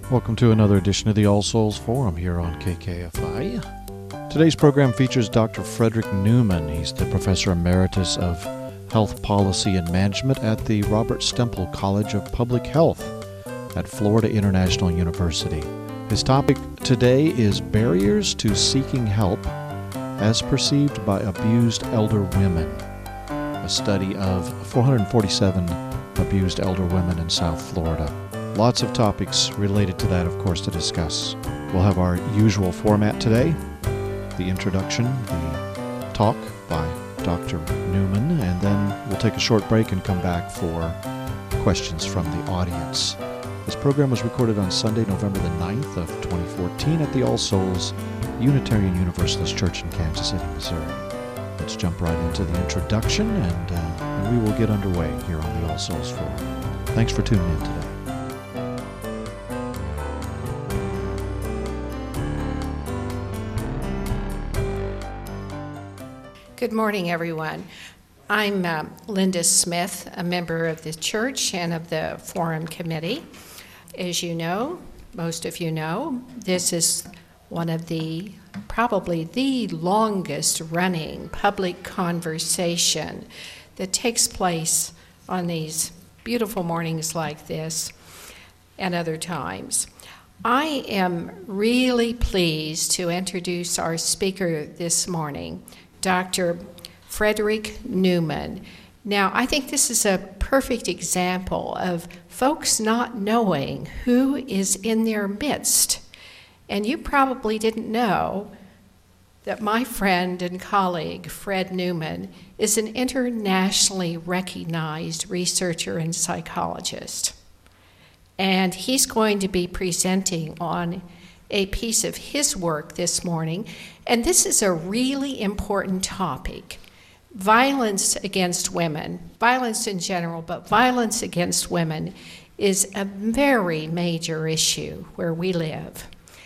Welcome to another edition of the All Souls Forum here on KKFI. Today's program features Dr. Frederick Newman. He's the Professor Emeritus of Health Policy and Management at the Robert Stempel College of Public Health at Florida International University. His topic today is barriers to seeking help as perceived by abused elder women, a study of 447 abused elder women in South Florida. Lots of topics related to that, of course, to discuss. We'll have our usual format today, the introduction, the talk by Dr. Newman, and then we'll take a short break and come back for questions from the audience. This program was recorded on Sunday, November the 9th of 2014 at the All Souls Unitarian Universalist Church in Kansas City, Missouri. Let's jump right into the introduction, and we will get underway here on the All Souls Forum. Thanks for tuning in today. Good morning, everyone. I'm Linda Smith, a member of the church and of the Forum Committee. As you know, most of you know, this is one of probably the longest running public conversation that takes place on these beautiful mornings like this and other times. I am really pleased to introduce our speaker this morning, Dr. Frederick Newman. Now, I think this is a perfect example of folks not knowing who is in their midst. And you probably didn't know that my friend and colleague, Fred Newman, is an internationally recognized researcher and psychologist. And he's going to be presenting on a piece of his work this morning, and this is a really important topic. Violence against women, violence in general, but violence against women is a very major issue where we live.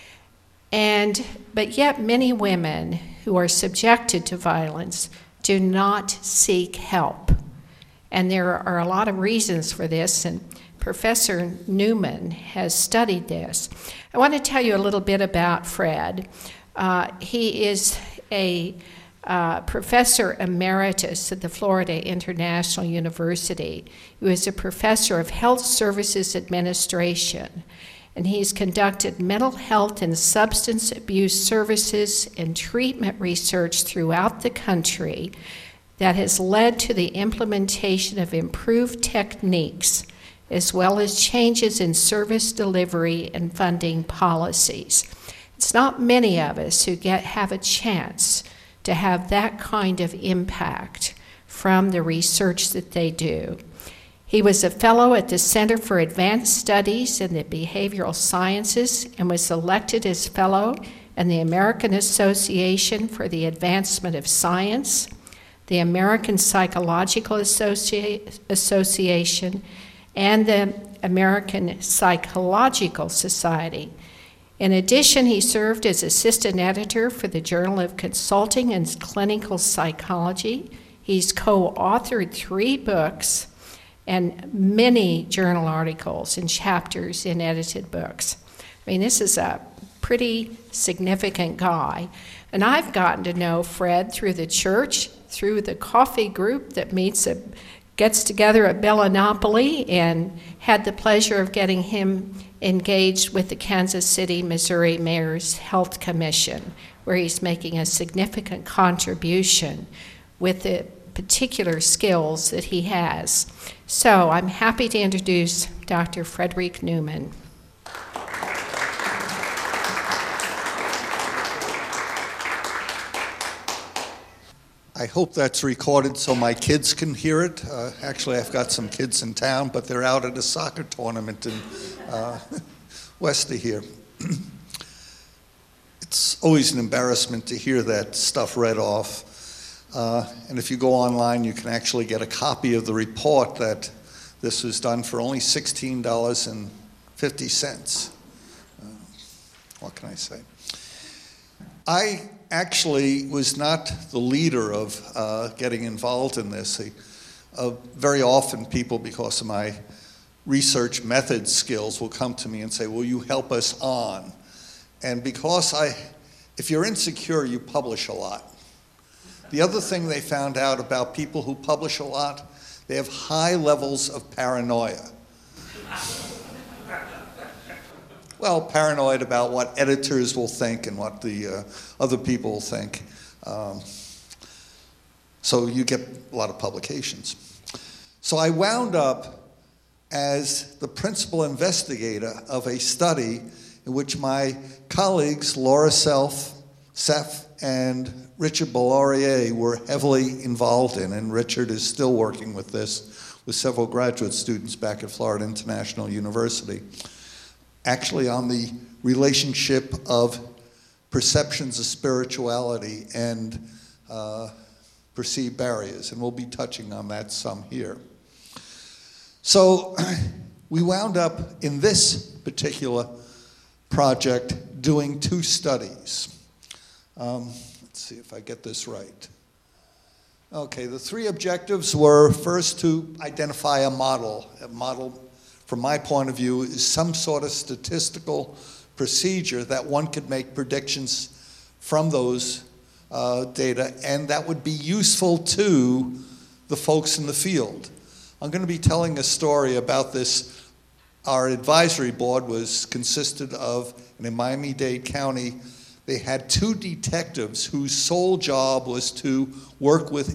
But yet many women who are subjected to violence do not seek help. And there are a lot of reasons for this, and Professor Newman has studied this. I want to tell you a little bit about Fred. He is a professor emeritus at the Florida International University, who is a professor of health services administration. And he's conducted mental health and substance abuse services and treatment research throughout the country that has led to the implementation of improved techniques as well as changes in service delivery and funding policies. It's not many of us who have a chance to have that kind of impact from the research that they do. He was a fellow at the Center for Advanced Studies in the Behavioral Sciences and was elected as fellow in the American Association for the Advancement of Science, the American Psychological Association, and the American Psychological Society. In addition, he served as assistant editor for the Journal of Consulting and Clinical Psychology. He's co-authored 3 books and many journal articles and chapters in edited books. I mean, this is a pretty significant guy. And I've gotten to know Fred through the church, through the coffee group that gets together at Bellinopoli, and had the pleasure of getting him engaged with the Kansas City, Missouri Mayor's Health Commission, where he's making a significant contribution with the particular skills that he has. So I'm happy to introduce Dr. Frederick Newman. I hope that's recorded so my kids can hear it. Actually, I've got some kids in town, but they're out at a soccer tournament in west of here. It's always an embarrassment to hear that stuff read off. And if you go online, you can actually get a copy of the report that this was done for only $16.50. What can I say? I actually was not the leader of getting involved in this. Very often people, because of my research method skills will come to me and say, will you help us on? And because if you're insecure, you publish a lot. The other thing they found out about people who publish a lot, they have high levels of paranoia. Well, paranoid about what editors will think and what the other people will think. So you get a lot of publications. So I wound up as the principal investigator of a study in which my colleagues, Laura Seff and Richard Bellarier, were heavily involved in, and Richard is still working with this with several graduate students back at Florida International University, actually on the relationship of perceptions of spirituality and perceived barriers, and we'll be touching on that some here. So we wound up in this particular project doing 2 studies. Let's see if I get this right. Okay, the 3 objectives were first to identify a model. A model, from my point of view, is some sort of statistical procedure that one could make predictions from those data, and that would be useful to the folks in the field. I'm going to be telling a story about this. Our advisory board consisted of, and in Miami-Dade County, they had 2 detectives whose sole job was to work with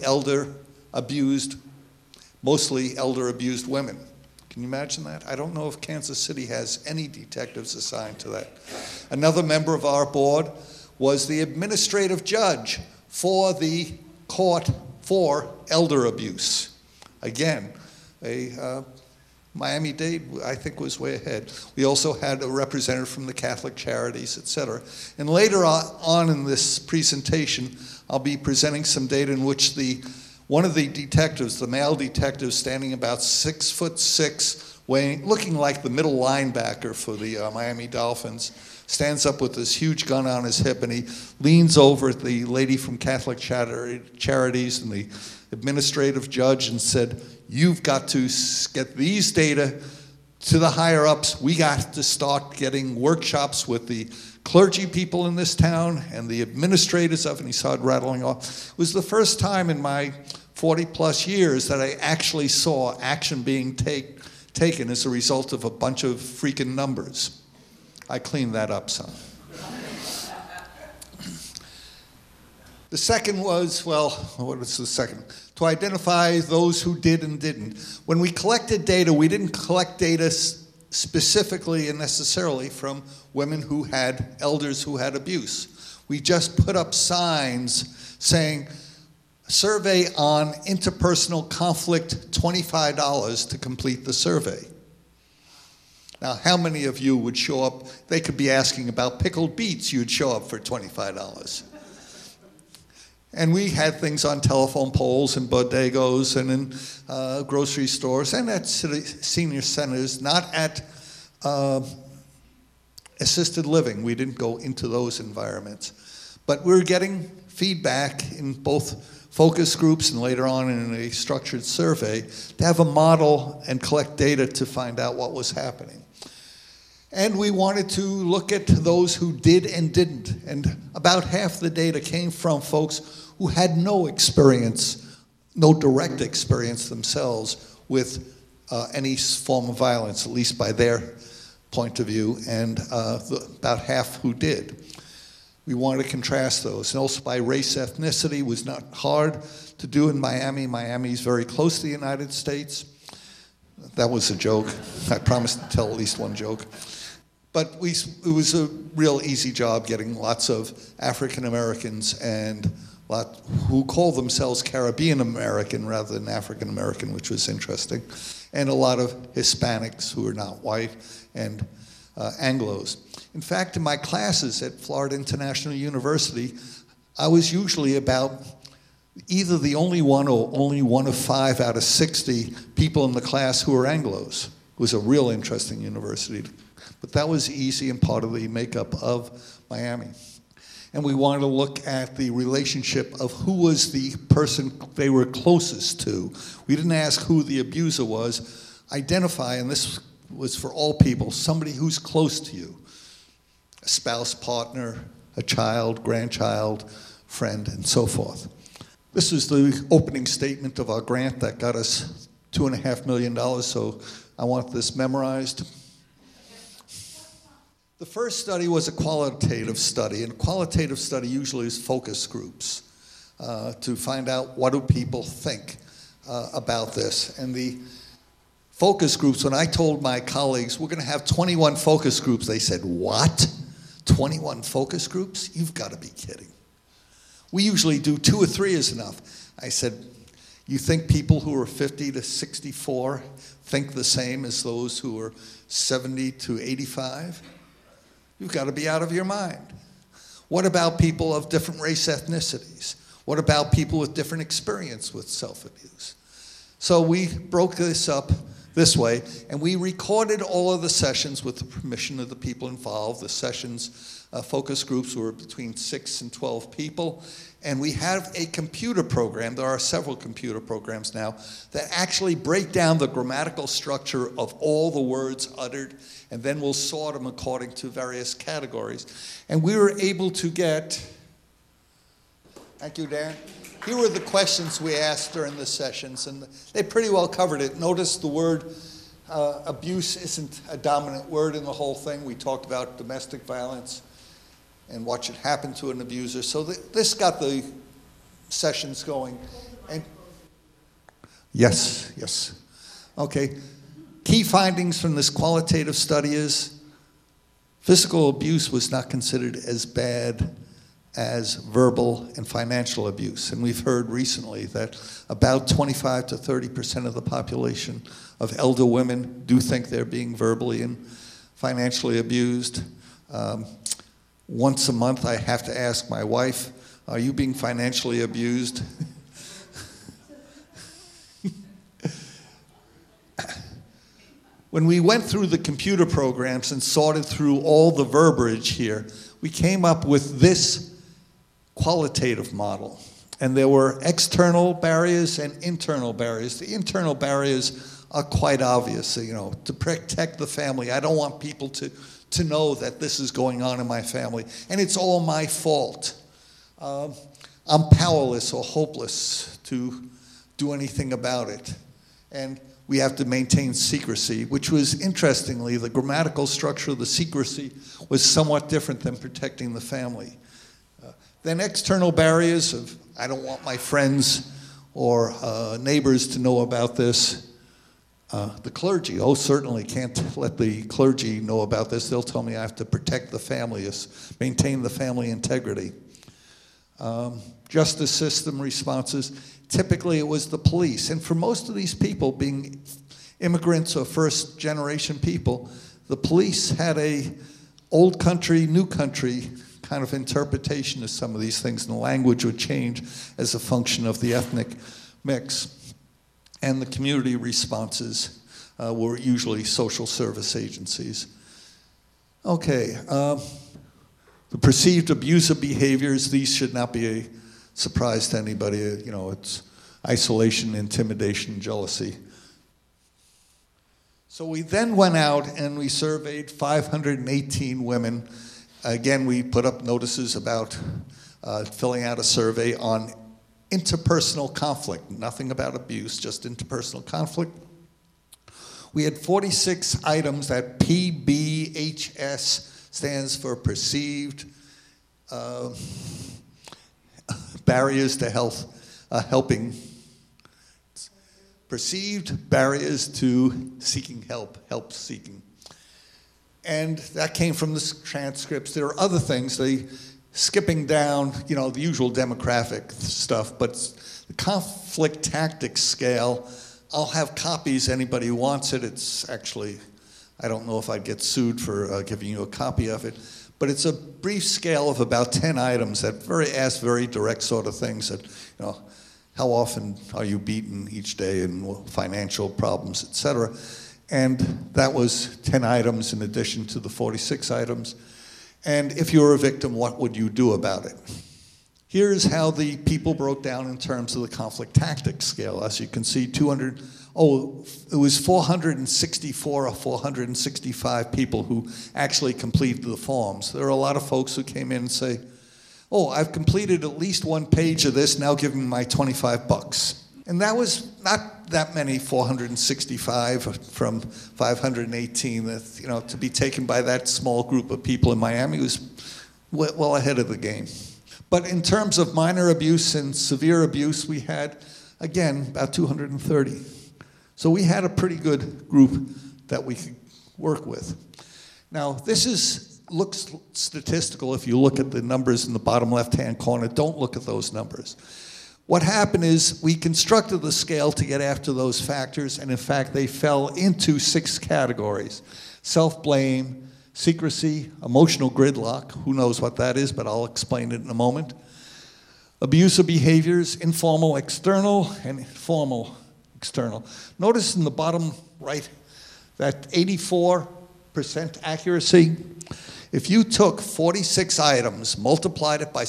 mostly elder abused women. Can you imagine that? I don't know if Kansas City has any detectives assigned to that. Another member of our board was the administrative judge for the court for elder abuse. Again, Miami-Dade, I think, was way ahead. We also had a representative from the Catholic Charities, et cetera. And later on in this presentation, I'll be presenting some data in which one of the detectives, the male detective, standing about 6'6", looking like the middle linebacker for the Miami Dolphins, stands up with this huge gun on his hip, and he leans over at the lady from Catholic Charities and the administrative judge and said, "You've got to get these data to the higher-ups. We got to start getting workshops with the clergy people in this town and the administrators of," and he started rattling off. It was the first time in my 40-plus years that I actually saw action being taken as a result of a bunch of freaking numbers. I cleaned that up some. The second was, well, what was the second? To identify those who did and didn't. When we collected data, we didn't collect data specifically and necessarily from women who had elders who had abuse. We just put up signs saying, survey on interpersonal conflict, $25 to complete the survey. Now, how many of you would show up? They could be asking about pickled beets. You'd show up for $25. And we had things on telephone poles and bodegos and in grocery stores and at senior centers, not at assisted living. We didn't go into those environments. But we were getting feedback in both focus groups and later on in a structured survey to have a model and collect data to find out what was happening. And we wanted to look at those who did and didn't. And about half the data came from folks who had no experience, no direct experience themselves with any form of violence, at least by their point of view, and about half who did. We wanted to contrast those. And also by race, ethnicity was not hard to do in Miami. Miami is very close to the United States. That was a joke. I promised to tell at least one joke. But it was a real easy job getting lots of African Americans and who call themselves Caribbean American rather than African American, which was interesting, and a lot of Hispanics who are not white and Anglos. In fact, in my classes at Florida International University, I was usually about either the only one or only one of 5 out of 60 people in the class who were Anglos. It was a real interesting university. But that was easy and part of the makeup of Miami. And we wanted to look at the relationship of who was the person they were closest to. We didn't ask who the abuser was. identify, and this was for all people, somebody who's close to you, a spouse, partner, a child, grandchild, friend, and so forth. This is the opening statement of our grant that got us $2.5 million, so I want this memorized. The first study was a qualitative study, and a qualitative study usually is focus groups to find out what do people think about this. And the focus groups, when I told my colleagues, we're going to have 21 focus groups, they said, what? 21 focus groups? You've got to be kidding. We usually do 2 or 3 is enough. I said, you think people who are 50 to 64 think the same as those who are 70 to 85? You've got to be out of your mind. What about people of different race ethnicities? What about people with different experience with self-abuse? So we broke this up this way, and we recorded all of the sessions with the permission of the people involved. The sessions, focus groups were between 6 and 12 people, and we have a computer program. There are several computer programs now that actually break down the grammatical structure of all the words uttered, and then we'll sort them according to various categories. And we were able to get, thank you, Dan. Here were the questions we asked during the sessions, and they pretty well covered it. Notice the word abuse isn't a dominant word in the whole thing. We talked about domestic violence and what should happen to an abuser. So this got the sessions going. And yes. Okay. Key findings from this qualitative study is physical abuse was not considered as bad as verbal and financial abuse. And we've heard recently that about 25 to 30% of the population of elder women do think they're being verbally and financially abused. Once a month I have to ask my wife, are you being financially abused? When we went through the computer programs and sorted through all the verbiage here, we came up with this qualitative model. And there were external barriers and internal barriers. The internal barriers are quite obvious, to protect the family. I don't want people to know that this is going on in my family, and it's all my fault. I'm powerless or hopeless to do anything about it. And we have to maintain secrecy, which was, interestingly, the grammatical structure of the secrecy was somewhat different than protecting the family. Then external barriers of, I don't want my friends or neighbors to know about this. The clergy, certainly can't let the clergy know about this. They'll tell me I have to protect the family, maintain the family integrity. Justice system responses, typically it was the police. And for most of these people, being immigrants or first generation people, the police had a old country, new country kind of interpretation of some of these things, and the language would change as a function of the ethnic mix. And the community responses were usually social service agencies. Okay, the perceived abusive behaviors, these should not be a surprise to anybody. It's isolation, intimidation, jealousy. So we then went out and we surveyed 518 women. Again, we put up notices about filling out a survey on interpersonal conflict, nothing about abuse, just interpersonal conflict. We had 46 items that PBHS stands for perceived barriers to helping. Perceived barriers to seeking help seeking. And that came from the transcripts. There are other things, skipping down, the usual demographic stuff, but the conflict tactics scale, I'll have copies, anybody who wants it. It's actually, I don't know if I'd get sued for giving you a copy of it, but it's a brief scale of about 10 items that ask very direct sort of things that, how often are you beaten each day, and financial problems, et cetera. And that was 10 items in addition to the 46 items. And if you were a victim, what would you do about it? Here's how the people broke down in terms of the conflict tactics scale. As you can see, it was 464 or 465 people who actually completed the forms. There are a lot of folks who came in and say, oh, I've completed at least one page of this, now give me my $25. And that was not that many, 465 from 518, that, to be taken by that small group of people in Miami was well ahead of the game. But in terms of minor abuse and severe abuse, we had, again, about 230. So we had a pretty good group that we could work with. Now, this looks statistical if you look at the numbers in the bottom left-hand corner. Don't look at those numbers. What happened is we constructed the scale to get after those factors, and in fact, they fell into 6 categories: self-blame, secrecy, emotional gridlock, who knows what that is, but I'll explain it in a moment, abusive behaviors, informal external, and formal external. Notice in the bottom right that 84% accuracy. If you took 46 items, multiplied it by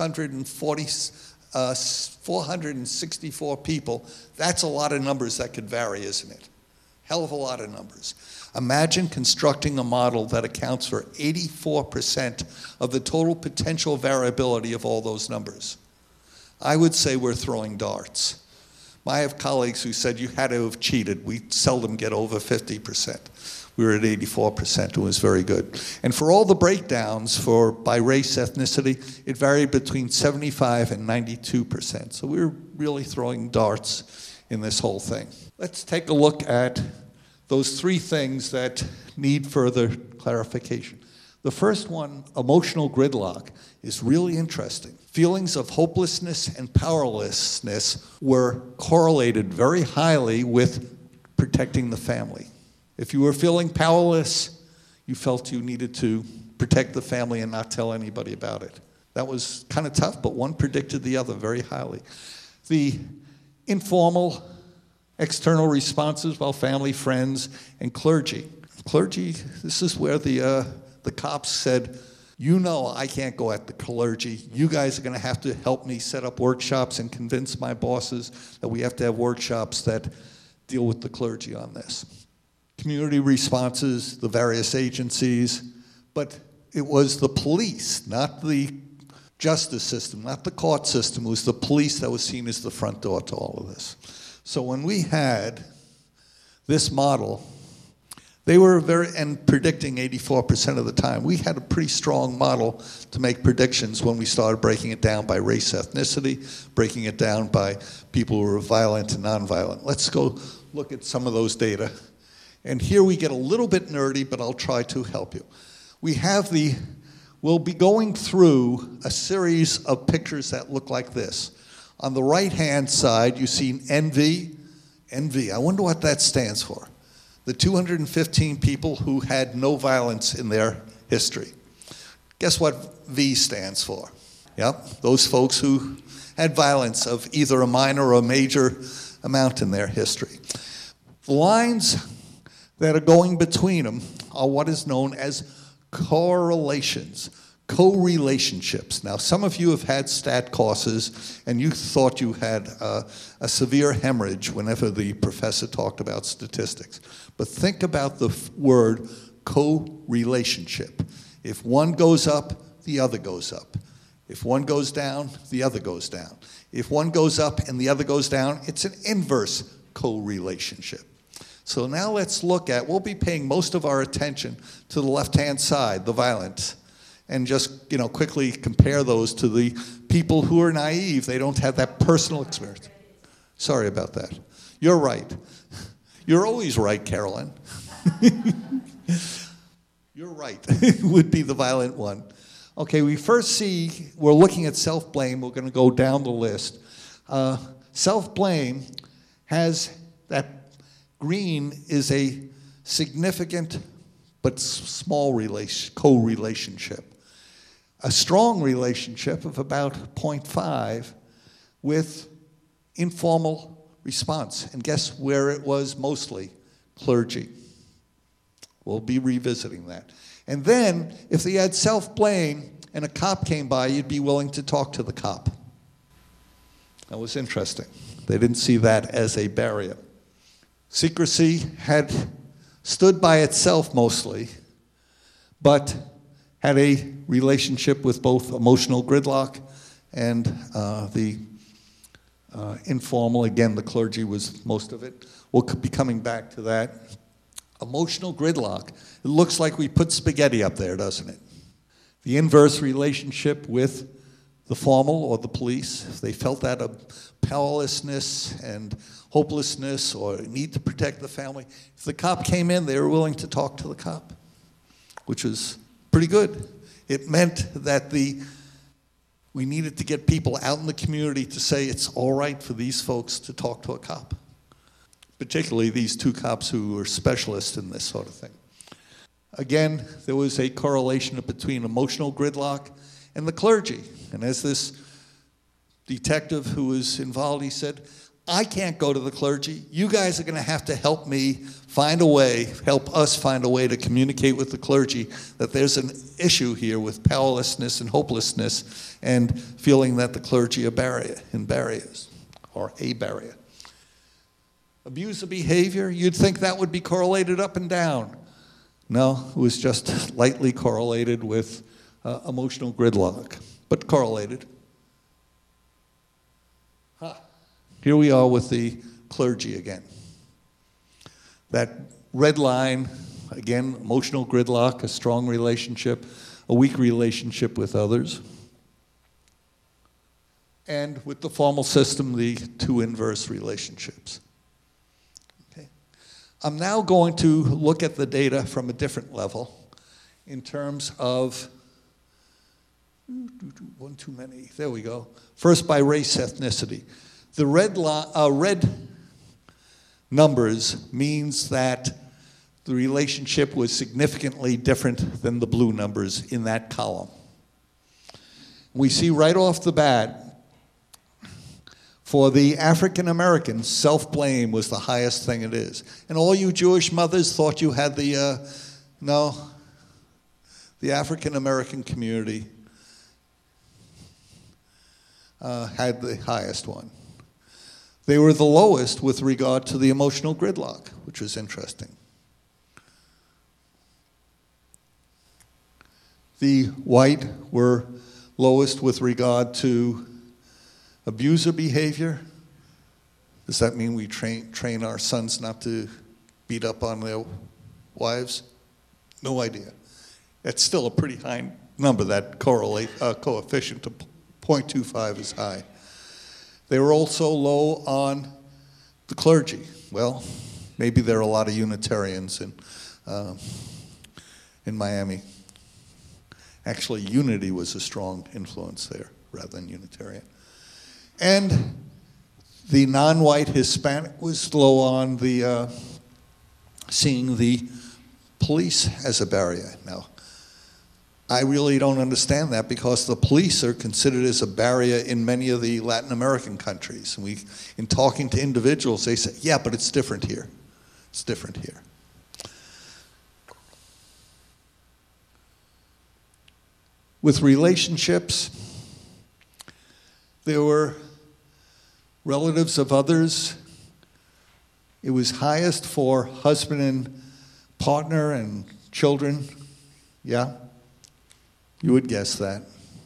464 people, that's a lot of numbers that could vary, isn't it? Hell of a lot of numbers. Imagine constructing a model that accounts for 84% of the total potential variability of all those numbers. I would say we're throwing darts. I have colleagues who said you had to have cheated. We seldom get over 50%. We were at 84%. It was very good. And for all the breakdowns by race, ethnicity, it varied between 75 and 92%. So we were really throwing darts in this whole thing. Let's take a look at those 3 things that need further clarification. The first one, emotional gridlock, is really interesting. Feelings of hopelessness and powerlessness were correlated very highly with protecting the family. If you were feeling powerless, you felt you needed to protect the family and not tell anybody about it. That was kind of tough, but one predicted the other very highly. The informal external responses, well, family, friends, and clergy. Clergy, this is where the cops said, I can't go at the clergy. You guys are going to have to help me set up workshops and convince my bosses that we have to have workshops that deal with the clergy on this. Community responses, the various agencies, but it was the police, not the justice system, not the court system. It was the police that was seen as the front door to all of this. So when we had this model, they were predicting 84% of the time. We had a pretty strong model to make predictions when we started breaking it down by race, ethnicity, breaking it down by people who were violent and nonviolent. Let's go look at some of those data. And here we get a little bit nerdy, but I'll try to help you. We'll be going through a series of pictures that look like this. On the right-hand side, you see NV. NV, I wonder what that stands for. The 215 people who had no violence in their history. Guess what V stands for? Yep, those folks who had violence of either a minor or a major amount in their history. The lines that are going between them are what is known as correlations, co-relationships. Now, some of you have had stat courses, and you thought you had a severe hemorrhage whenever the professor talked about statistics. But think about the word co-relationship. If one goes up, the other goes up. If one goes down, the other goes down. If one goes up and the other goes down, it's an inverse co-relationship. So now let's look at, we'll be paying most of our attention to the left-hand side, the violent, and just quickly compare those to the people who are naive. They don't have that personal experience. Sorry about that. You're right. You're always right, Carolyn. You're right. Would be the violent one. Okay, we're looking at self-blame. We're going to go down the list. Self-blame has that green is a significant but small co-relationship. A strong relationship of about 0.5 with informal response. And guess where it was mostly? Clergy. We'll be revisiting that. And then, if they had self-blame and a cop came by, you'd be willing to talk to the cop. That was interesting. They didn't see that as a barrier. Secrecy had stood by itself mostly, but had a relationship with both emotional gridlock and the informal. Again, the clergy was most of it. We'll be coming back to that. Emotional gridlock. It looks like we put spaghetti up there, doesn't it? The inverse relationship with the formal or the police, if they felt that a powerlessness and hopelessness or need to protect the family, if the cop came in, they were willing to talk to the cop, which was pretty good. It meant that we needed to get people out in the community to say it's all right for these folks to talk to a cop, particularly these two cops who were specialists in this sort of thing. Again, there was a correlation between emotional gridlock and the clergy. And as this detective who was involved, he said, I can't go to the clergy. You guys are going to have to help me find a way, help us find a way to communicate with the clergy that there's an issue here with powerlessness and hopelessness and feeling that the clergy are barriers, or a barrier. Abusive behavior, you'd think that would be correlated up and down. No, it was just lightly correlated with emotional gridlock, but correlated. Here we are with the clergy again. That red line, again, emotional gridlock, a strong relationship, a weak relationship with others. And with the formal system, the two inverse relationships. Okay. I'm now going to look at the data from a different level in terms of, one too many, there we go. First by race ethnicity. The red numbers means that the relationship was significantly different than the blue numbers in that column. We see right off the bat, for the African Americans, self-blame was the highest thing it is. And all you Jewish mothers thought you had no, the African American community had the highest one. They were the lowest with regard to the emotional gridlock, which was interesting. The white were lowest with regard to abuser behavior. Does that mean we train our sons not to beat up on their wives? No idea. That's still a pretty high number. That coefficient of 0.25 is high. They were also low on the clergy. Well, maybe there are a lot of Unitarians in Miami. Actually, Unity was a strong influence there rather than Unitarian. And the non-white Hispanic was low on the seeing the police as a barrier. Now, I really don't understand that because the police are considered as a barrier in many of the Latin American countries. And in talking to individuals, they say, yeah, but it's different here. It's different here. With relationships, there were relatives of others. It was highest for husband and partner and children. Yeah? You would guess that.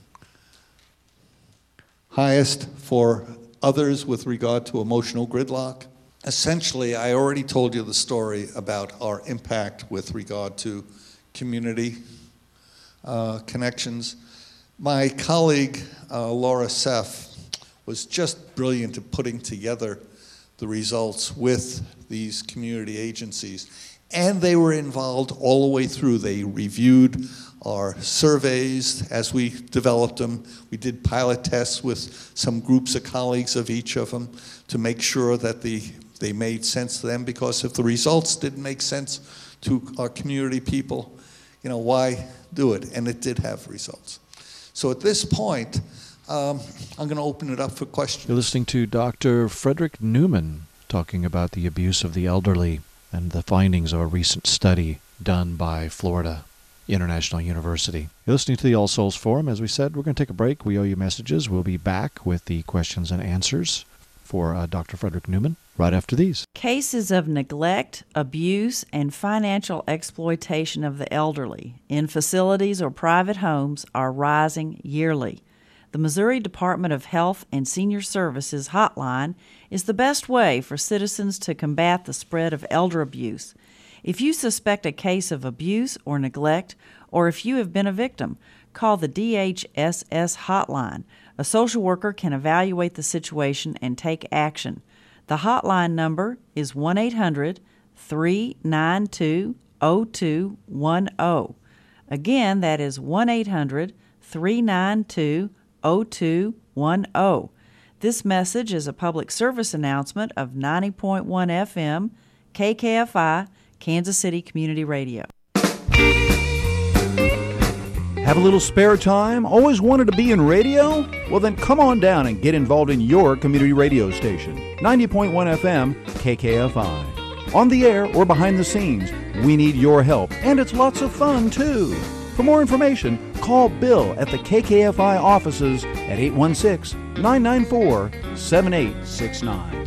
Highest for others with regard to emotional gridlock. Essentially, I already told you the story about our impact with regard to community connections. My colleague, Laura Seff, was just brilliant at putting together the results with these community agencies. And they were involved all the way through. They reviewed our surveys as we developed them. We did pilot tests with some groups of colleagues of each of them to make sure that they made sense to them, because if the results didn't make sense to our community people, why do it? And it did have results. So at this point, I'm going to open it up for questions. You're listening to Dr. Frederick Newman talking about the abuse of the elderly and the findings of a recent study done by Florida International University. You're listening to the All Souls Forum. As we said, we're going to take a break. We owe you messages. We'll be back with the questions and answers for Dr. Frederick Newman right after these. Cases of neglect, abuse, and financial exploitation of the elderly in facilities or private homes are rising yearly. The Missouri Department of Health and Senior Services hotline is the best way for citizens to combat the spread of elder abuse. If you suspect a case of abuse or neglect, or if you have been a victim, call the DHSS hotline. A social worker can evaluate the situation and take action. The hotline number is 1-800-392-0210. Again, that is 1-800-392-0210. This message is a public service announcement of 90.1 FM, KKFI, Kansas City Community Radio. Have a little spare time? Always wanted to be in radio? Well, then come on down and get involved in your community radio station. 90.1 FM, KKFI. On the air or behind the scenes, we need your help, and it's lots of fun, too. For more information, call Bill at the KKFI offices at 816-994-7869.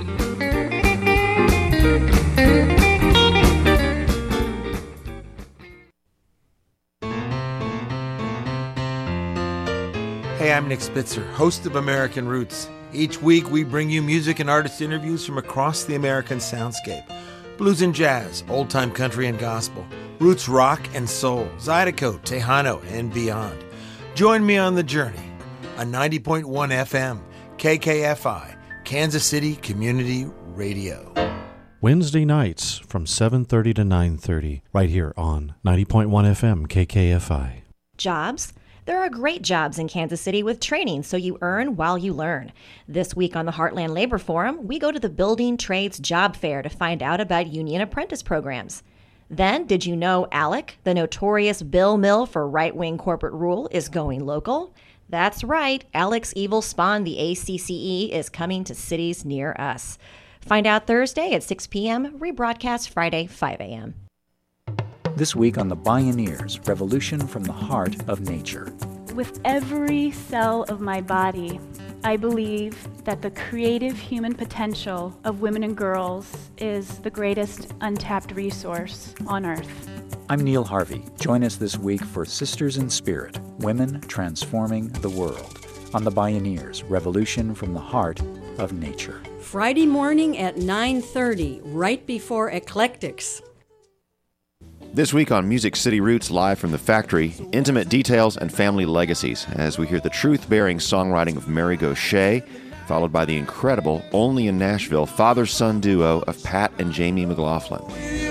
Hey, I'm Nick Spitzer, host of American Roots. Each week we bring you music and artist interviews from across the American soundscape. Blues and jazz, old-time country and gospel, roots rock and soul, Zydeco, Tejano, and beyond. Join me on the journey on 90.1 FM, KKFI, Kansas City Community Radio. Wednesday nights from 7:30 to 9:30, right here on 90.1 FM, KKFI. Jobs? There are great jobs in Kansas City with training so you earn while you learn. This week on the Heartland Labor Forum, we go to the Building Trades Job Fair to find out about union apprentice programs. Then, did you know ALEC, the notorious Bill Mill for right-wing corporate rule, is going local? That's right, ALEC's evil spawn, the ACCE, is coming to cities near us. Find out Thursday at 6 p.m., rebroadcast Friday, 5 a.m. This week on The Bioneers, Revolution from the Heart of Nature. With every cell of my body, I believe that the creative human potential of women and girls is the greatest untapped resource on Earth. I'm Neil Harvey. Join us this week for Sisters in Spirit, Women Transforming the World, on The Bioneers, Revolution from the Heart of Nature. Friday morning at 9:30, right before Eclectics. This week on Music City Roots, live from the factory, intimate details and family legacies, as we hear the truth-bearing songwriting of Mary Gauthier, followed by the incredible, only in Nashville, father-son duo of Pat and Jamie McLaughlin.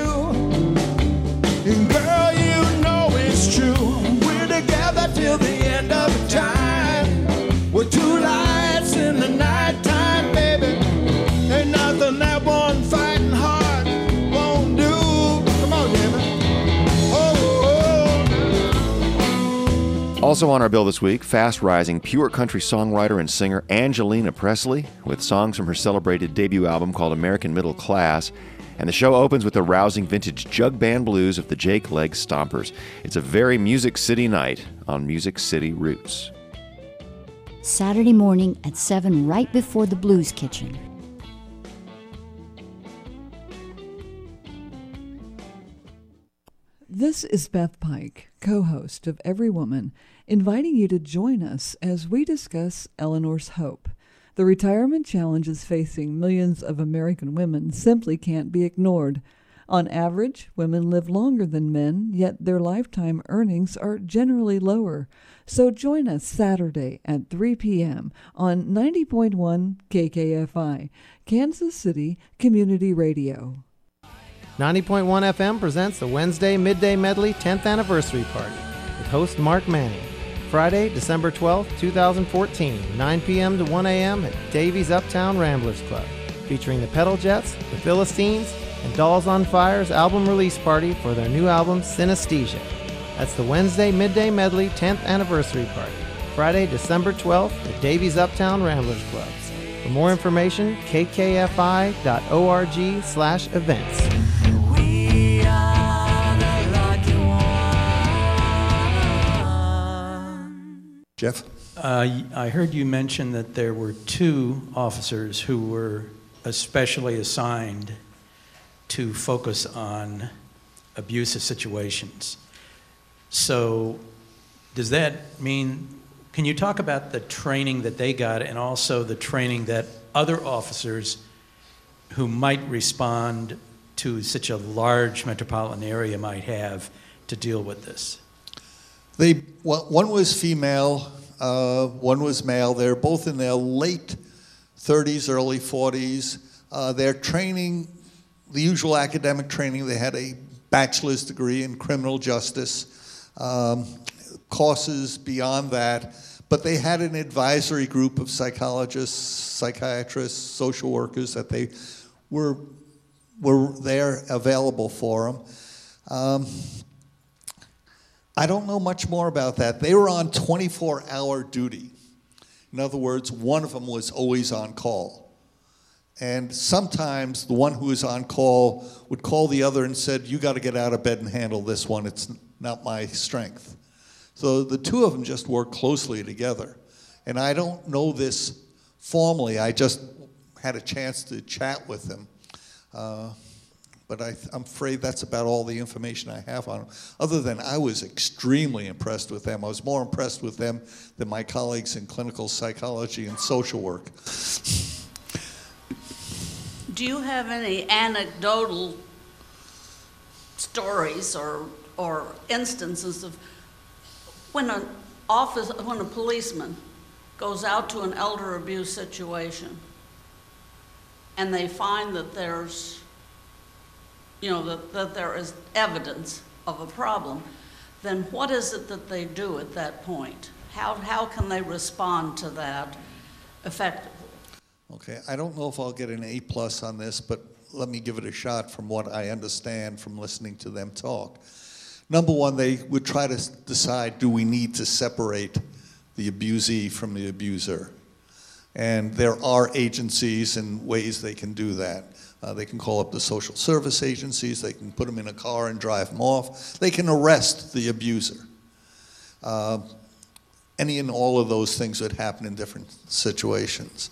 And girl, you know it's true. We're together till the end of time. We're two lights in the nighttime, baby. Ain't nothing that one fighting heart won't do. Come on, Jamie. Also on our bill this week, fast-rising pure country songwriter and singer Angelina Presley, with songs from her celebrated debut album called American Middle Class. And the show opens with the rousing vintage jug band blues of the Jake Leg Stompers. It's a very Music City night on Music City Roots. Saturday morning at 7, right before the Blues Kitchen. This is Beth Pike, co-host of Every Woman, inviting you to join us as we discuss Eleanor's Hope. The retirement challenges facing millions of American women simply can't be ignored. On average, women live longer than men, yet their lifetime earnings are generally lower. So join us Saturday at 3 p.m. on 90.1 KKFI, Kansas City Community Radio. 90.1 FM presents the Wednesday Midday Medley 10th Anniversary Party with host Mark Manning. Friday, December 12th, 2014, 9 p.m. to 1 a.m. at Davies Uptown Ramblers Club, featuring the Pedal Jets, the Philistines, and Dolls on Fire's album release party for their new album, Synesthesia. That's the Wednesday Midday Medley 10th Anniversary Party, Friday, December 12th at Davies Uptown Ramblers Club. For more information, kkfi.org/events. Jeff? I heard you mention that there were 2 officers who were especially assigned to focus on abusive situations. So does that mean, can you talk about the training that they got and also the training that other officers who might respond to such a large metropolitan area might have to deal with this? One was female, one was male. They're both in their late 30s, early 40s. Their training, the usual academic training, they had a bachelor's degree in criminal justice, courses beyond that, but they had an advisory group of psychologists, psychiatrists, social workers that they were there available for them. I don't know much more about that. They were on 24-hour duty. In other words, one of them was always on call. And sometimes the one who was on call would call the other and said, "You got to get out of bed and handle this one. It's not my strength." So the 2 of them just worked closely together. And I don't know this formally. I just had a chance to chat with them. But I'm afraid that's about all the information I have on them. Other than I was extremely impressed with them. I was more impressed with them than my colleagues in clinical psychology and social work. Do you have any anecdotal stories or instances of when a policeman goes out to an elder abuse situation and they find that there's, that there is evidence of a problem, then what is it that they do at that point? How can they respond to that effectively? Okay, I don't know if I'll get an A+ on this, but let me give it a shot from what I understand from listening to them talk. Number one, they would try to decide, do we need to separate the abusee from the abuser? And there are agencies and ways they can do that. They can call up the social service agencies, they can put them in a car and drive them off, they can arrest the abuser. Any and all of those things would happen in different situations.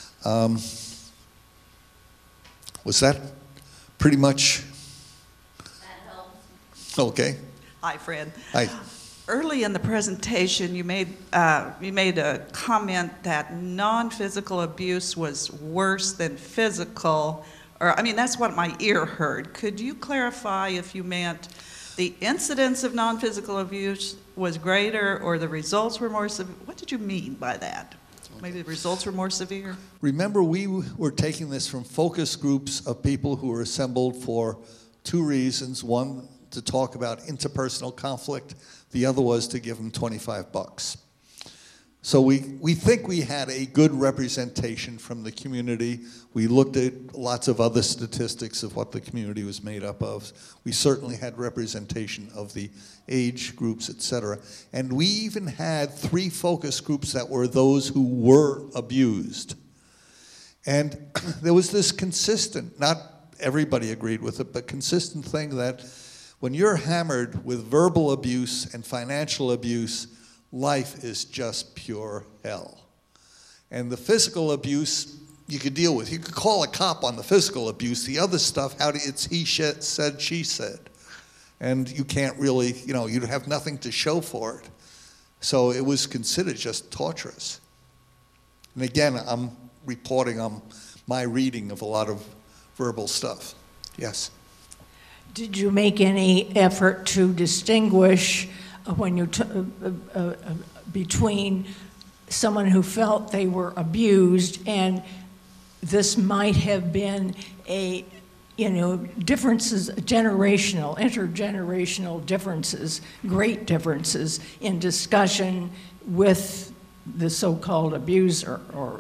Was that pretty much? That helps. Okay. Hi, Fred. Hi. Early in the presentation, you made a comment that non-physical abuse was worse than physical, that's what my ear heard. Could you clarify if you meant the incidence of non-physical abuse was greater or the results were more severe? What did you mean by that? Maybe the results were more severe? Remember, we were taking this from focus groups of people who were assembled for 2 reasons. One, to talk about interpersonal conflict. The other was to give them $25. So we think we had a good representation from the community. We looked at lots of other statistics of what the community was made up of. We certainly had representation of the age groups, et cetera. And we even had 3 focus groups that were those who were abused. And there was this consistent, not everybody agreed with it, but consistent thing that when you're hammered with verbal abuse and financial abuse, life is just pure hell. And the physical abuse you could deal with. You could call a cop on the physical abuse. The other stuff, it's he said, she said. And you can't really, you have nothing to show for it. So it was considered just torturous. And again, I'm reporting on my reading of a lot of verbal stuff. Yes? Did you make any effort to distinguish when you between someone who felt they were abused and this might have been differences, intergenerational differences, great differences in discussion with the so-called abuser, or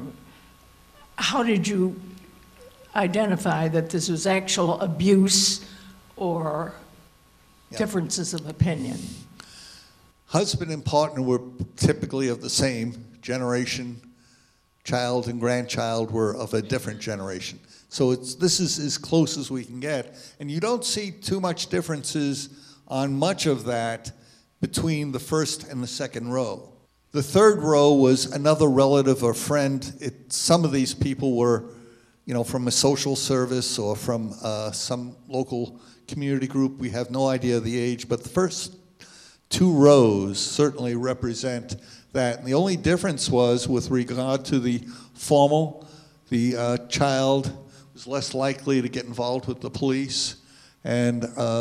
how did you identify that this was actual abuse or differences of opinion? Husband and partner were typically of the same generation. Child and grandchild were of a different generation. So this is as close as we can get. And you don't see too much differences on much of that between the first and the second row. The third row was another relative or friend. Some of these people were, from a social service or from some local community group. We have no idea of the age, but the first two rows certainly represent that. And the only difference was with regard to the formal, the child was less likely to get involved with the police, and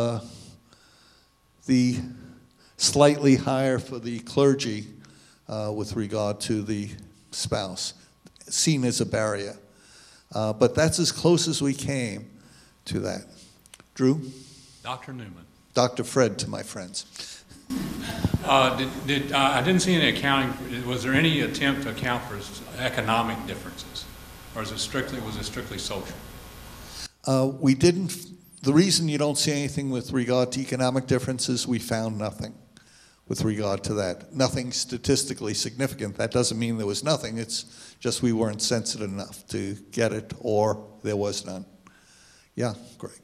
the slightly higher for the clergy with regard to the spouse, seen as a barrier. But that's as close as we came to that. Drew? Dr. Newman. Dr. Fred to my friends. I didn't see any accounting. Was there any attempt to account for economic differences, or was it strictly social? We didn't. The reason you don't see anything with regard to economic differences, we found nothing with regard to that. Nothing statistically significant. That doesn't mean there was nothing. It's just we weren't sensitive enough to get it, or there was none. Yeah, Greg.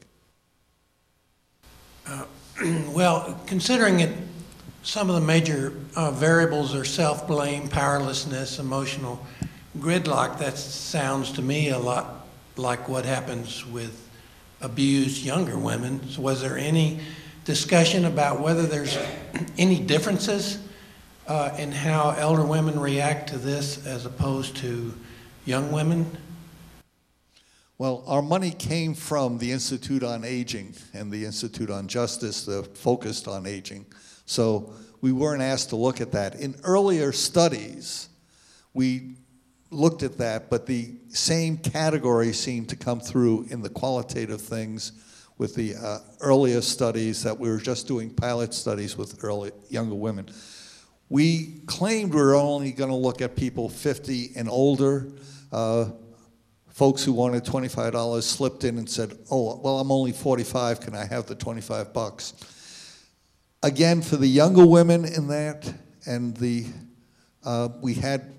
Well, considering it, some of the major variables are self-blame, powerlessness, emotional gridlock. That sounds to me a lot like what happens with abused younger women. So was there any discussion about whether there's any differences in how elder women react to this as opposed to young women? Well, our money came from the Institute on Aging and the Institute on Justice that focused on aging. So we weren't asked to look at that. In earlier studies, we looked at that, but the same category seemed to come through in the qualitative things with the earlier studies that we were just doing pilot studies with younger women. We claimed we were only going to look at people 50 and older. Folks who wanted $25 slipped in and said, oh, well, I'm only 45, can I have the $25? Again, for the younger women in that, and we had,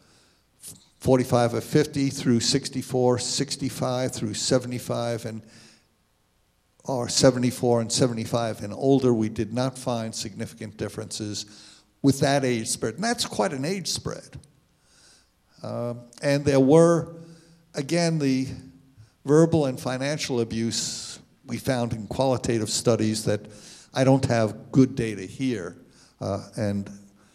45 or 50 through 64, 65 through 75, or 74 and 75 and older. We did not find significant differences with that age spread. And that's quite an age spread. And there were, again, the verbal and financial abuse we found in qualitative studies that I don't have good data here. And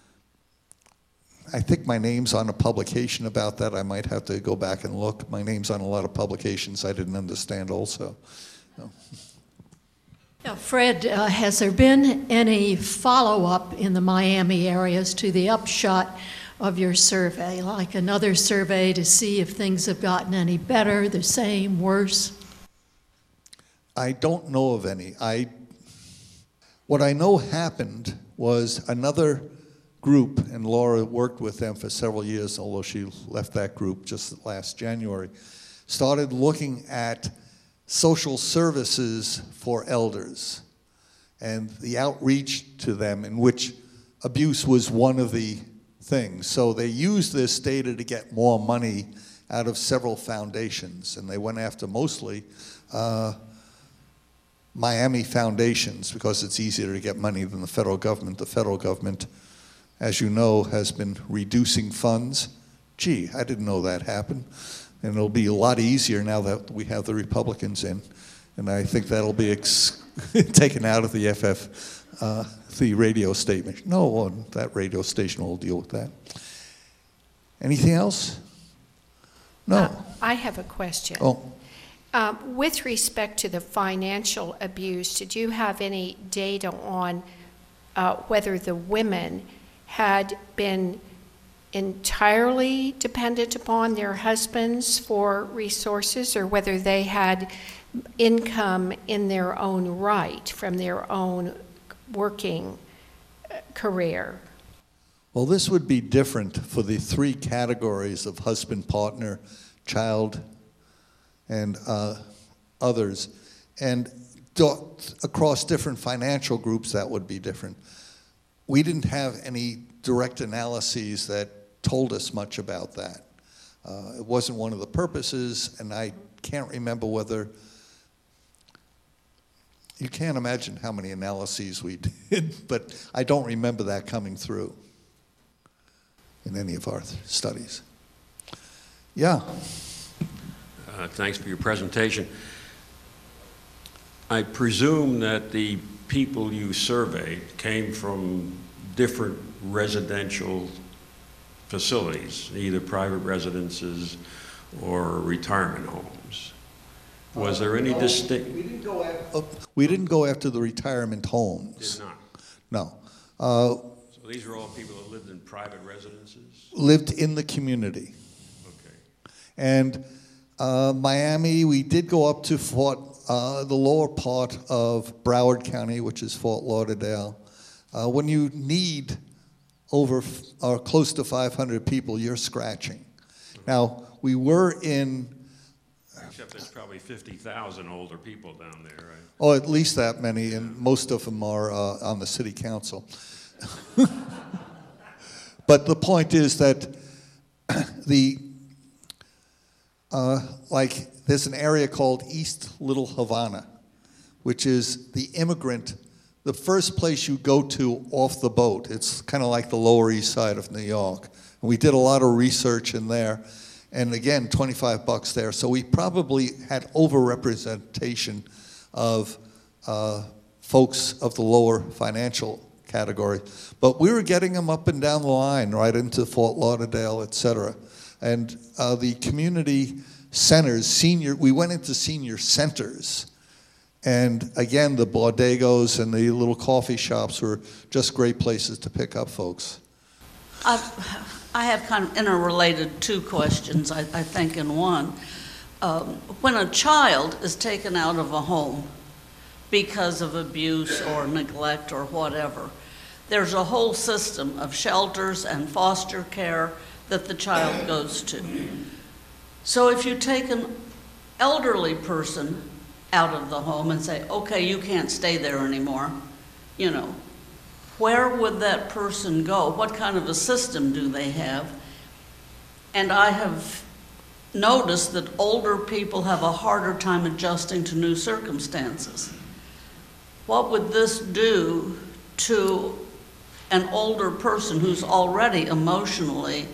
I think my name's on a publication about that. I might have to go back and look. My name's on a lot of publications I didn't understand also. No. Now, Fred, has there been any follow-up in the Miami areas to the upshot of your survey, like another survey to see if things have gotten any better, the same, worse? I don't know of any. What I know happened was another group, and Laura worked with them for several years, although she left that group just last January, started looking at social services for elders and the outreach to them, in which abuse was one of the things. So they used this data to get more money out of several foundations, and they went after mostly Miami foundations because it's easier to get money than the federal government. The federal government, as you know, has been reducing funds. Gee, I didn't know that happened. And it'll be a lot easier now that we have the Republicans in. And I think that'll be taken out of the the radio station. No, that radio station will deal with that. Anything else? No. I have a question. Oh. With respect to the financial abuse, did you have any data on whether the women had been entirely dependent upon their husbands for resources, or whether they had income in their own right from their own working career? Well, this would be different for the three categories of husband, partner, child, and others. And across different financial groups, that would be different. We didn't have any direct analyses that told us much about that. It wasn't one of the purposes, and I can't remember whether, you can't imagine how many analyses we did, but I don't remember that coming through. in any of our studies. Yeah. Thanks for your presentation. I presume that the people you surveyed came from different residential facilities, either private residences or retirement homes. Was there any distinct? We didn't go after the retirement homes. Did not? No. So these are all people that lived in private residences? Lived in the community. Okay. And Miami, we did go up to the lower part of Broward County, which is Fort Lauderdale. When you need over or close to 500 people, you're scratching. Now, we were in... Except there's probably 50,000 older people down there, right? Oh, at least that many, and most of them are on the city council. But the point is that there's an area called East Little Havana, which is the immigrant, the first place you go to off the boat. It's kind of like the Lower East Side of New York. And we did a lot of research in there. And again, $25 there. So we probably had overrepresentation of folks of the lower financial category. But we were getting them up and down the line, right into Fort Lauderdale, et cetera. And the community centers, we went into senior centers. And again, the bodegos and the little coffee shops were just great places to pick up folks. I have kind of interrelated two questions, I think, in one. When a child is taken out of a home because of abuse or neglect or whatever, there's a whole system of shelters and foster care that the child goes to. So if you take an elderly person out of the home and say, okay, you can't stay there anymore, you know, where would that person go? What kind of a system do they have? And I have noticed that older people have a harder time adjusting to new circumstances. What would this do to an older person who's already emotionally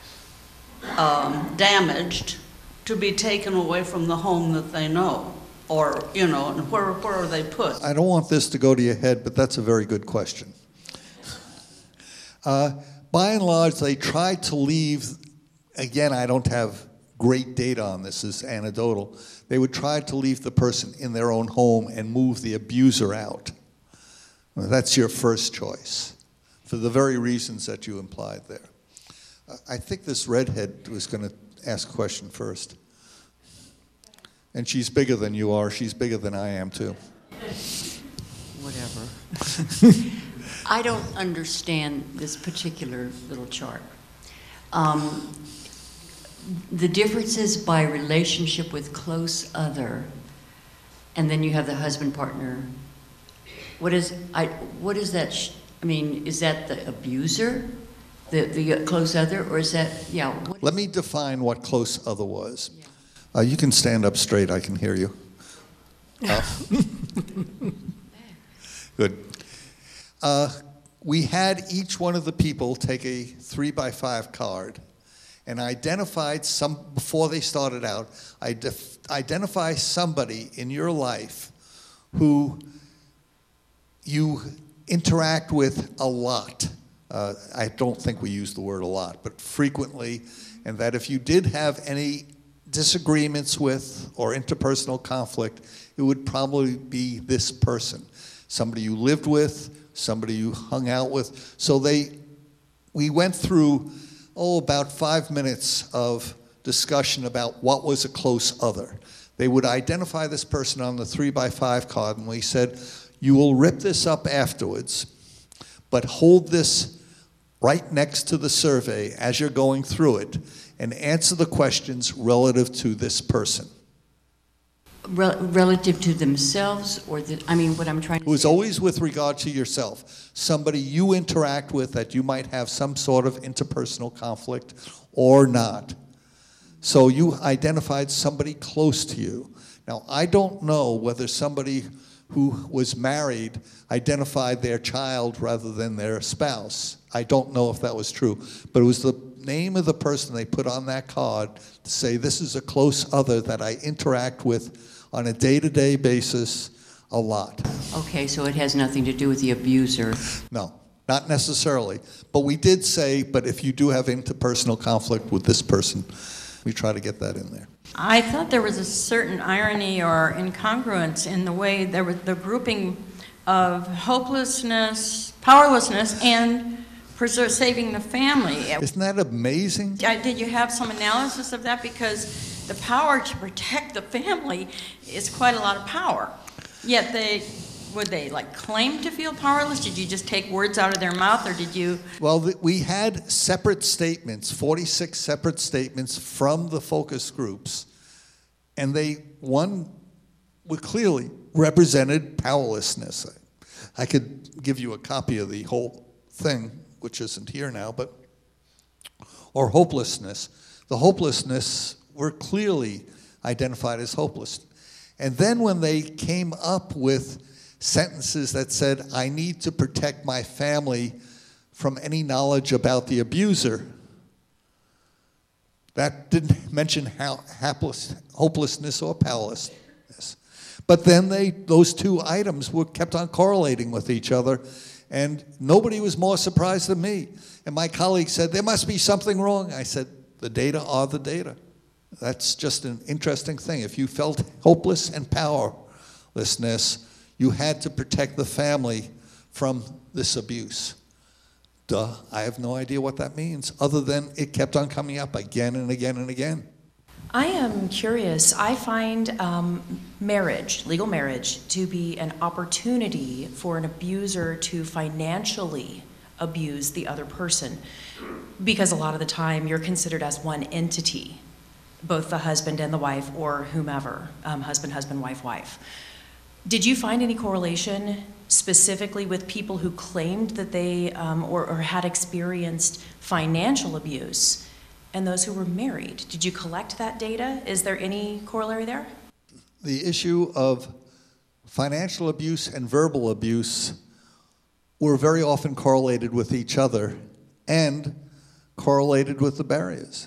damaged to be taken away from the home that they know? Or, you know, and where are they put? I don't want this to go to your head, but that's a very good question. By and large, they try to leave, again, I don't have great data on this, it's anecdotal. They would try to leave the person in their own home and move the abuser out. Well, that's your first choice, for the very reasons that you implied there. I think this redhead was going to ask a question first. And she's bigger than you are. She's bigger than I am, too. Whatever. I don't understand this particular little chart. The differences by relationship with close other, and then you have the husband partner. What is that? I mean, is that the abuser, the close other, or is that, yeah? Let me define what close other was. Yeah. You can stand up straight, I can hear you. Good. We had each one of the people take a 3x5 card and identified before they started out, identify somebody in your life who you interact with a lot. I don't think we use the word a lot, but frequently, and that if you did have any disagreements with or interpersonal conflict, it would probably be this person. Somebody you lived with, somebody you hung out with. So we went through, about 5 minutes of discussion about what was a close other. They would identify this person on the 3x5 card, and we said, you will rip this up afterwards, but hold this right next to the survey as you're going through it, and answer the questions relative to this person. Relative to themselves, or what I'm trying to say? It was always with regard to yourself. Somebody you interact with that you might have some sort of interpersonal conflict or not. So you identified somebody close to you. Now, I don't know whether somebody who was married identified their child rather than their spouse. I don't know if that was true, but it was the name of the person they put on that card to say, this is a close other that I interact with on a day-to-day basis a lot. Okay, so it has nothing to do with the abuser. No, not necessarily. But we did say, but if you do have interpersonal conflict with this person, we try to get that in there. I thought there was a certain irony or incongruence in the way there was the grouping of hopelessness, powerlessness, and saving the family. Isn't that amazing? Did you have some analysis of that? Because the power to protect the family is quite a lot of power. Yet would they like claim to feel powerless? Did you just take words out of their mouth, or did you? Well, we had separate statements, 46 separate statements from the focus groups, and one clearly represented powerlessness. I could give you a copy of the whole thing, which isn't here now, or hopelessness. The hopelessness were clearly identified as hopeless. And then when they came up with sentences that said, I need to protect my family from any knowledge about the abuser, that didn't mention hopelessness or powerlessness. But then those two items were kept on correlating with each other, and nobody was more surprised than me. And my colleague said, there must be something wrong. I said, the data are the data. That's just an interesting thing. If you felt hopeless and powerlessness, you had to protect the family from this abuse. Duh, I have no idea what that means, other than it kept on coming up again and again and again. I am curious. I find marriage, legal marriage, to be an opportunity for an abuser to financially abuse the other person, because a lot of the time you're considered as one entity, both the husband and the wife, or whomever, husband, wife. Did you find any correlation specifically with people who claimed that they or had experienced financial abuse and those who were married? Did you collect that data? Is there any corollary there? The issue of financial abuse and verbal abuse were very often correlated with each other and correlated with the barriers.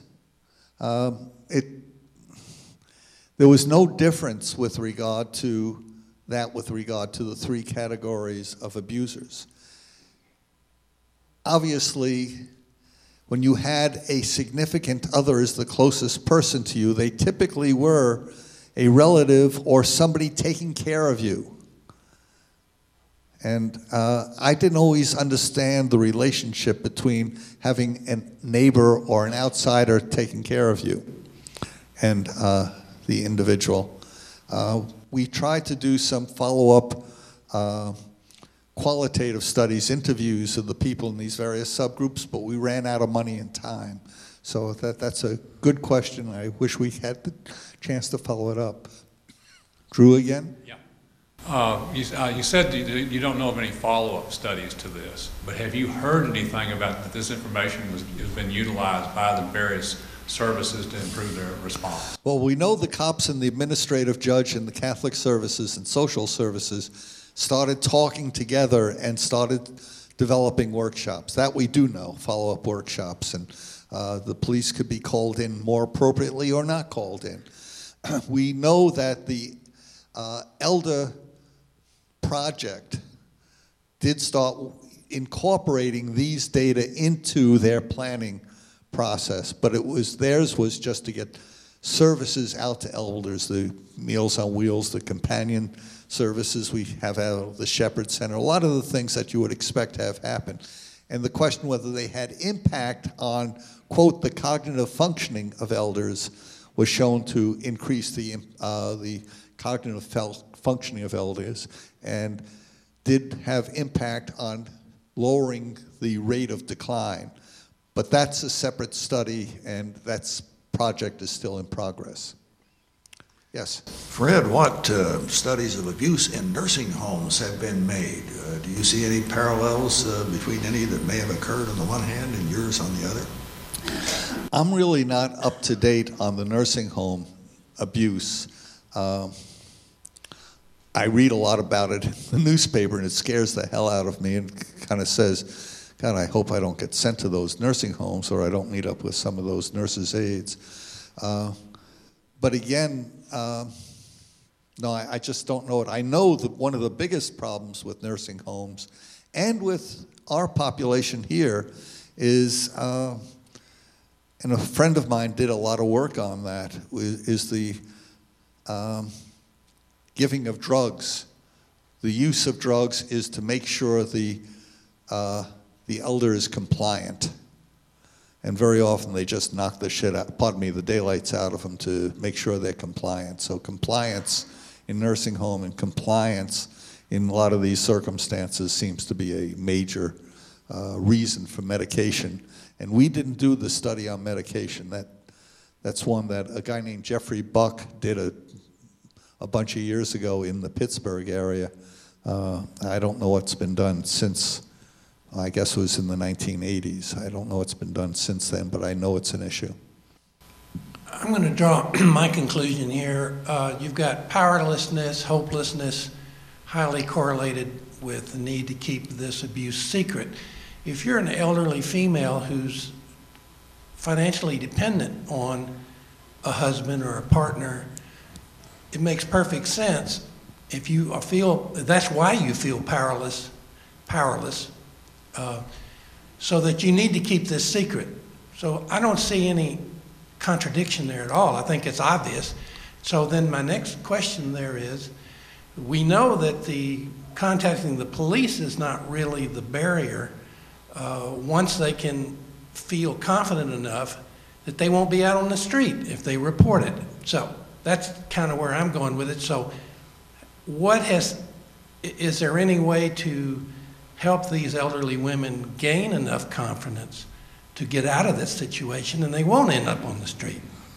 There was no difference with regard to the three categories of abusers. Obviously, when you had a significant other as the closest person to you, they typically were a relative or somebody taking care of you. And I didn't always understand the relationship between having a neighbor or an outsider taking care of you and the individual. We tried to do some follow-up qualitative studies, interviews of the people in these various subgroups, but we ran out of money and time. So that's a good question. I wish we had the chance to follow it up. Drew again? Yeah. You said you don't know of any follow-up studies to this, but have you heard anything about that this information has been utilized by the various services to improve their response? Well, we know the cops and the administrative judge and the Catholic services and social services started talking together and started developing workshops. That we do know, follow-up workshops, and the police could be called in more appropriately or not called in. We know that the Elder Project did start incorporating these data into their planning process, but theirs was just to get services out to elders, the Meals on Wheels, the companion services we have out of the Shepherd Center, a lot of the things that you would expect to have happen. And the question whether they had impact on, quote, the cognitive functioning of elders was shown to increase the cognitive functioning of elders and did have impact on lowering the rate of decline. But that's a separate study, and that project is still in progress. Yes? Fred, what studies of abuse in nursing homes have been made? Do you see any parallels between any that may have occurred on the one hand and yours on the other? I'm really not up to date on the nursing home abuse. I read a lot about it in the newspaper, and it scares the hell out of me, and kind of says, God, I hope I don't get sent to those nursing homes, or I don't meet up with some of those nurses' aides. But again, no, I just don't know it. I know that one of the biggest problems with nursing homes and with our population here is, and a friend of mine did a lot of work on that, is the giving of drugs. The use of drugs is to make sure the elder is compliant. And very often they just knock the shit out, pardon me, the daylights out of them to make sure they're compliant. So compliance in nursing home and compliance in a lot of these circumstances seems to be a major reason for medication. And we didn't do the study on medication. That's one that a guy named Jeffrey Buck did a bunch of years ago in the Pittsburgh area. I don't know what's been done since. I guess it was in the 1980s. I don't know what's been done since then, but I know it's an issue. I'm going to draw my conclusion here. You've got powerlessness, hopelessness, highly correlated with the need to keep this abuse secret. If you're an elderly female who's financially dependent on a husband or a partner, it makes perfect sense. If you feel, that's why you feel powerless, so that you need to keep this secret. So I don't see any contradiction there at all. I think it's obvious. So then my next question there is, we know that the contacting the police is not really the barrier once they can feel confident enough that they won't be out on the street if they report it. So that's kind of where I'm going with it. So is there any way to help these elderly women gain enough confidence to get out of this situation and they won't end up on the street?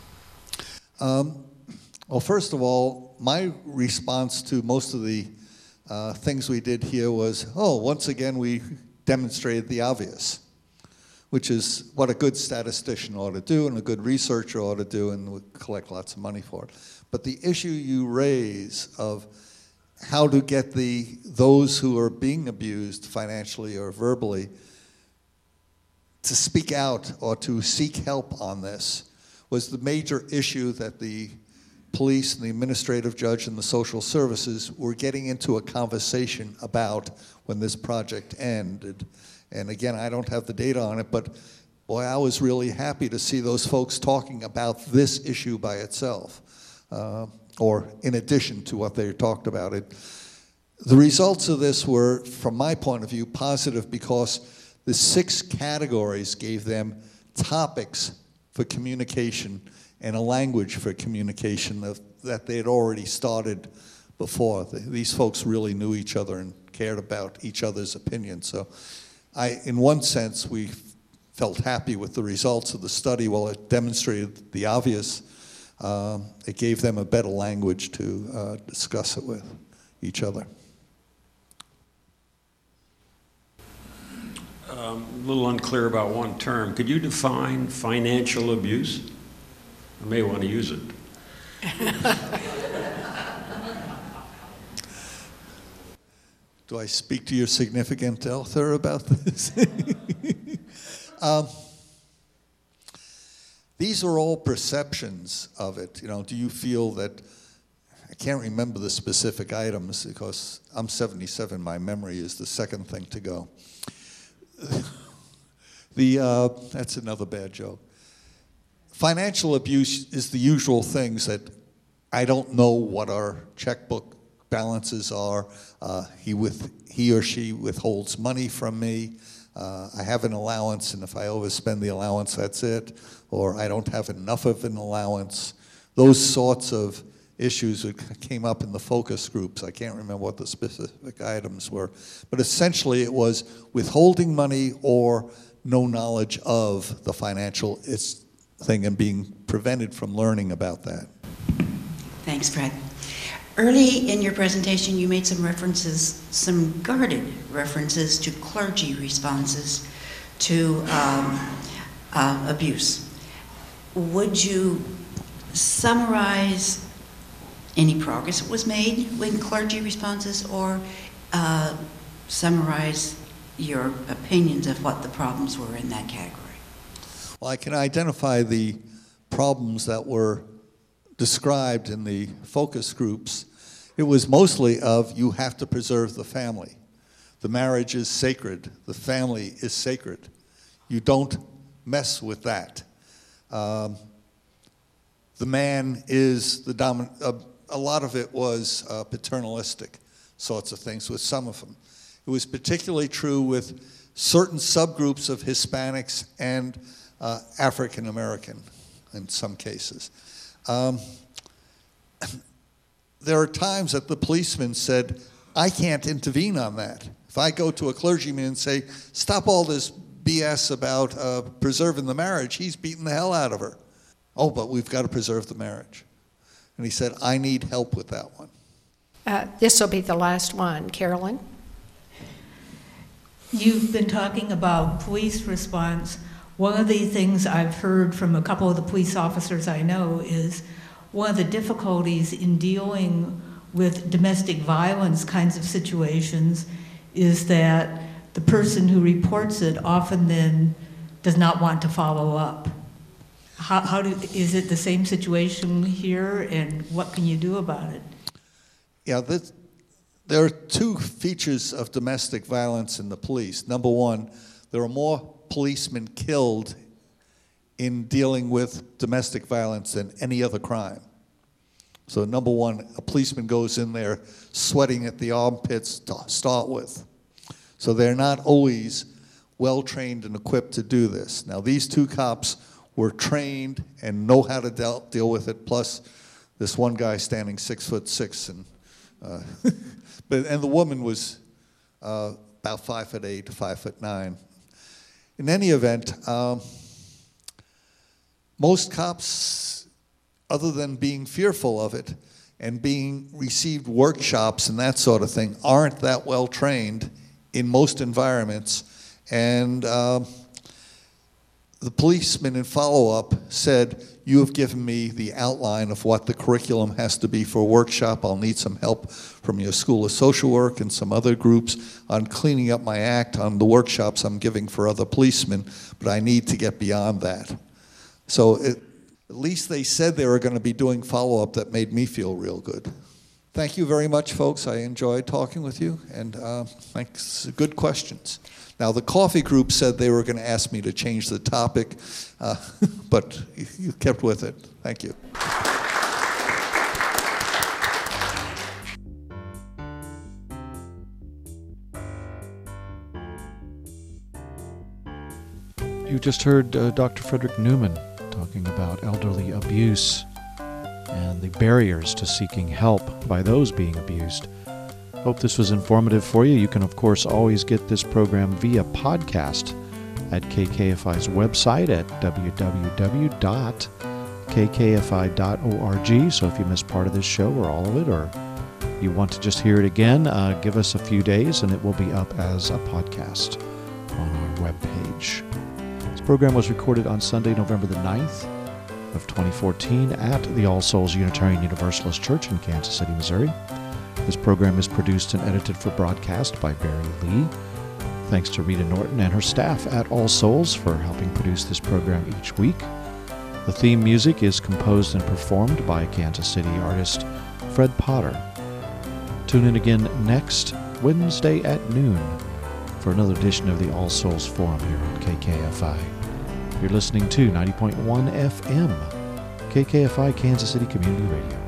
Well, first of all, my response to most of the things we did here was, once again we demonstrated the obvious, which is what a good statistician ought to do and a good researcher ought to do, and we collect lots of money for it. But the issue you raise of how to get those who are being abused financially or verbally to speak out or to seek help on this was the major issue that the police and the administrative judge and the social services were getting into a conversation about when this project ended. And again, I don't have the data on it, but boy, I was really happy to see those folks talking about this issue by itself. Or in addition to what they talked about it. The results of this were, from my point of view, positive because the 6 categories gave them topics for communication and a language for communication that they had already started before. These folks really knew each other and cared about each other's opinions. So in one sense, we felt happy with the results of the study. While it demonstrated the obvious, it gave them a better language to discuss it with each other. A little unclear about one term. Could you define financial abuse? I may want to use it. Do I speak to your significant other about this? These are all perceptions of it. You know, do you feel that, I can't remember the specific items because I'm 77, my memory is the second thing to go. That's another bad joke. Financial abuse is the usual things that I don't know what our checkbook balances are. He or she withholds money from me. I have an allowance, and if I overspend the allowance, that's it. Or I don't have enough of an allowance. Those sorts of issues came up in the focus groups. I can't remember what the specific items were. But essentially it was withholding money or no knowledge of the financial thing and being prevented from learning about that. Thanks, Fred. Early in your presentation, you made some references, some guarded references to clergy responses to abuse. Would you summarize any progress was made with clergy responses, or summarize your opinions of what the problems were in that category. Well, I can identify the problems that were described in the focus groups. It was mostly of, you have to preserve the family. The marriage is sacred. The family is sacred. You don't mess with that. The man is the dominant. A lot of it was paternalistic sorts of things with some of them. It was particularly true with certain subgroups of Hispanics and African American in some cases. There are times that the policeman said, I can't intervene on that. If I go to a clergyman and say, stop all this BS about preserving the marriage, he's beating the hell out of her. Oh, but we've got to preserve the marriage. And he said, I need help with that one. This will be the last one. Carolyn? You've been talking about police response. One of the things I've heard from a couple of the police officers I know is one of the difficulties in dealing with domestic violence kinds of situations is that the person who reports it often then does not want to follow up. Is it the same situation here, and what can you do about it? Yeah, there are two features of domestic violence in the police. Number one, there are more policemen killed in dealing with domestic violence than any other crime. So number one, a policeman goes in there sweating at the armpits to start with. So they're not always well-trained and equipped to do this. Now, these two cops were trained and know how to deal with it, plus this one guy standing 6'6", and and the woman was about 5'8" to 5'9". In any event, most cops, other than being fearful of it and being received workshops and that sort of thing, aren't that well trained in most environments. And the policeman in follow-up said, you have given me the outline of what the curriculum has to be for a workshop. I'll need some help from your School of Social Work and some other groups on cleaning up my act on the workshops I'm giving for other policemen, but I need to get beyond that. So at least they said they were going to be doing follow-up that made me feel real good. Thank you very much, folks. I enjoyed talking with you, and thanks. Good questions. Now, the coffee group said they were going to ask me to change the topic, but you kept with it. Thank you. You just heard Dr. Frederick Newman talking about elderly abuse and the barriers to seeking help by those being abused. Hope this was informative for you. You can, of course, always get this program via podcast at KKFI's website at www.kkfi.org. So if you missed part of this show or all of it, or you want to just hear it again, give us a few days and it will be up as a podcast on our webpage. This program was recorded on Sunday, November the 9th of 2014 at the All Souls Unitarian Universalist Church in Kansas City, Missouri. This program is produced and edited for broadcast by Barry Lee. Thanks to Rita Norton and her staff at All Souls for helping produce this program each week. The theme music is composed and performed by Kansas City artist Fred Potter. Tune in again next Wednesday at noon for another edition of the All Souls Forum here on KKFI. You're listening to 90.1 FM, KKFI Kansas City Community Radio.